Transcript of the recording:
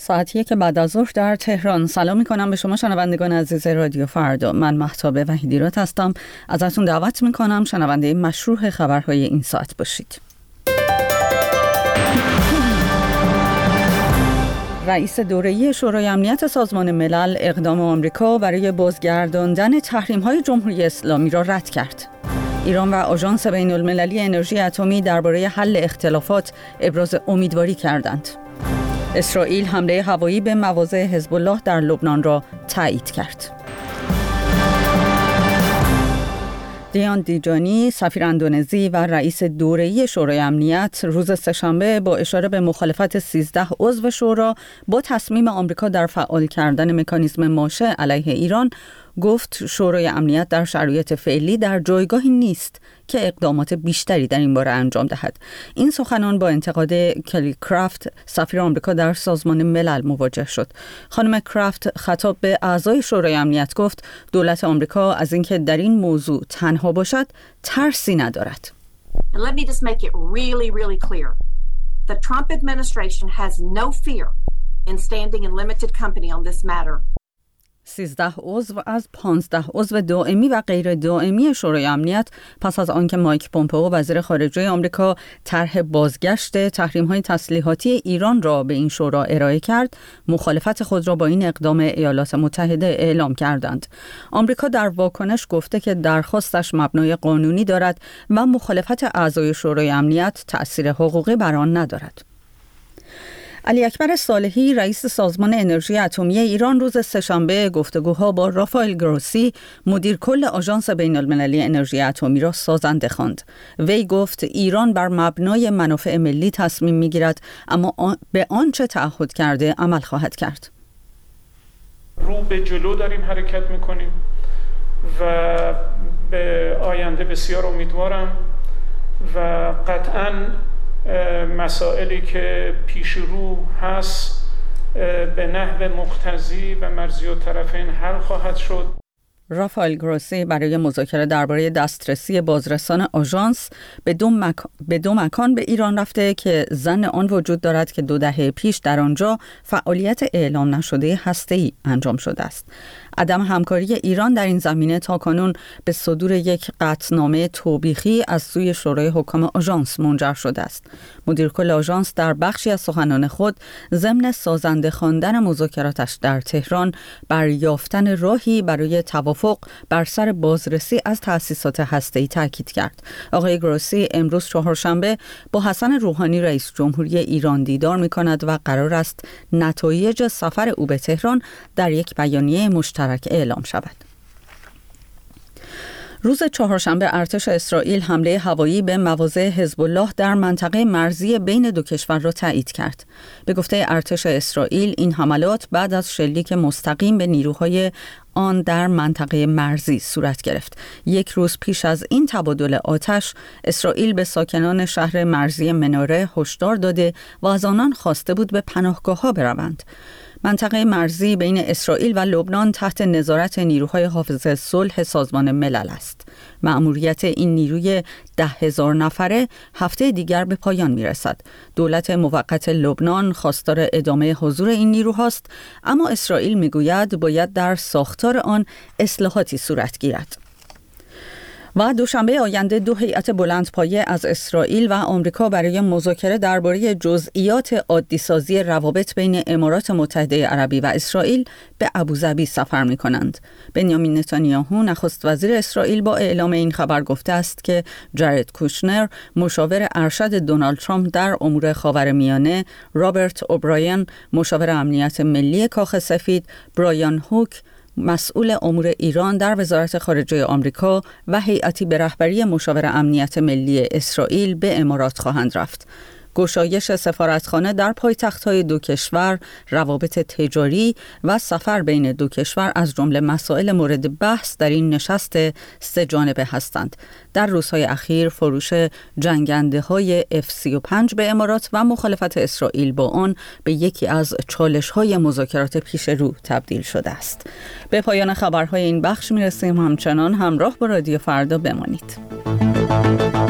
ساعت که بعد از ظهر در تهران. سلام میکنم به شما شنوندگان عزیز رادیو فردا. من مهتاب وحیدیرات هستم. ازتون دعوت میکنم شنونده مشروع خبرهای این ساعت باشید. رئیس دوره‌ای شورای امنیت سازمان ملل اقدام آمریکا برای بازگرداندن تحریم‌های جمهوری اسلامی را رد کرد. ایران و آژانس بین‌المللی انرژی اتمی درباره حل اختلافات ابراز امیدواری کردند. اسرائیل حمله هوایی به مواضع حزب الله در لبنان را تایید کرد. دیان دیجانی، سفیر اندونزی و رئیس دوره‌ای شورای امنیت روز سه‌شنبه با اشاره به مخالفت 13 عضو شورا با تصمیم آمریکا در فعال کردن مکانیزم ماشه علیه ایران گفت شورای امنیت در شرایط فعلی در جایگاهی نیست که اقدامات بیشتری در این باره انجام دهد. این سخنان با انتقاد کلی کرافت، سفیر آمریکا در سازمان ملل مواجه شد. خانم کرافت خطاب به اعضای شورای امنیت گفت دولت آمریکا از اینکه در این موضوع تنها باشد ترسی ندارد. And let me just make it really clear. The Trump administration has no fear in standing in limited company on this matter. 13 عضو از 15 عضو دائمی و غیر دائمی شورای امنیت پس از آنکه مایک پومپئو وزیر خارجه آمریکا طرح بازگشت تحریم‌های تسلیحاتی ایران را به این شورا ارائه کرد، مخالفت خود را با این اقدام ایالات متحده اعلام کردند. آمریکا در واکنش گفته که درخواستش مبنای قانونی دارد و مخالفت اعضای شورای امنیت تأثیر حقوقی بر آن ندارد. علی اکبر صالحی رئیس سازمان انرژی اتمی ایران روز سه‌شنبه گفتگوها با رافائل گروسی مدیر کل آژانس بین‌المللی انرژی اتمی را سازنده خواند. وی گفت ایران بر مبنای منافع ملی تصمیم می‌گیرد اما به آنچه تعهد کرده عمل خواهد کرد. رو به جلو داریم حرکت می‌کنیم و به آینده بسیار امیدوارم و قطعاً مسائلی که پیش رو هست به نحو مقتضی و مرضی الطرفین حل خواهد شد. رافائل گروسی برای مذاکره درباره دسترسی بازرسان آژانس به دو مکان به ایران رفته که ظن آن وجود دارد که 2 دهه پیش در آنجا فعالیت اعلام نشده هسته‌ای انجام شده است. عدم همکاری ایران در این زمینه تاکنون به صدور یک قطعنامه توبیخی از سوی شورای حکام آژانس منجر شده است. مدیر کل آژانس در بخشی از سخنان خود ضمن سازنده خواندن مذاکراتش در تهران بر یافتن راهی برای توافق بر سر بازرسی از تأسیسات هسته‌ای تاکید کرد. آقای گروسی امروز چهارشنبه با حسن روحانی رئیس جمهوری ایران دیدار می‌کند و قرار است نتایج سفر او به تهران در یک بیانیه مشترک اعلام شود. روز چهارشنبه ارتش اسرائیل حمله هوایی به مواضع حزب الله در منطقه مرزی بین دو کشور را تایید کرد. به گفته ارتش اسرائیل این حملات بعد از شلیک مستقیم به نیروهای آن در منطقه مرزی صورت گرفت. یک روز پیش از این تبادل آتش، اسرائیل به ساکنان شهر مرزی مناره هشدار داده و از آنان خواسته بود به پناهگاه‌ها بروند. منطقه مرزی بین اسرائیل و لبنان تحت نظارت نیروهای حافظ صلح سازمان ملل است. مأموریت این نیروی 10,000 نفره هفته دیگر به پایان می‌رسد. دولت موقت لبنان خواستار ادامه حضور این نیروهاست، اما اسرائیل می‌گوید باید در ساختار آن اصلاحاتی صورت گیرد. و دوشنبه آینده 2 هیئت بلندپایه از اسرائیل و آمریکا برای مذاکره درباره جزئیات عادی‌سازی روابط بین امارات متحده عربی و اسرائیل به ابوظبی سفر می‌کنند. بنیامین نتانیاهو نخست وزیر اسرائیل با اعلام این خبر گفته است که جارد کوشنر مشاور ارشد دونالد ترامپ در امور خاورمیانه، رابرت اوبراین مشاور امنیت ملی کاخ سفید، برایان هوک مسئول امور ایران در وزارت خارجه آمریکا و هیئتی به رهبری مشاور امنیت ملی اسرائیل به امارات خواهند رفت. گشایش سفارتخانه در پایتخت‌های دو کشور، روابط تجاری و سفر بین دو کشور از جمله مسائل مورد بحث در این نشست 3 جانبه هستند. در روزهای اخیر فروش جنگنده‌های F-35 به امارات و مخالفت اسرائیل با آن به یکی از چالش‌های مذاکرات پیش رو تبدیل شده است. به پایان خبرهای این بخش می‌رسیم. همچنان همراه با رادیو فردا بمانید.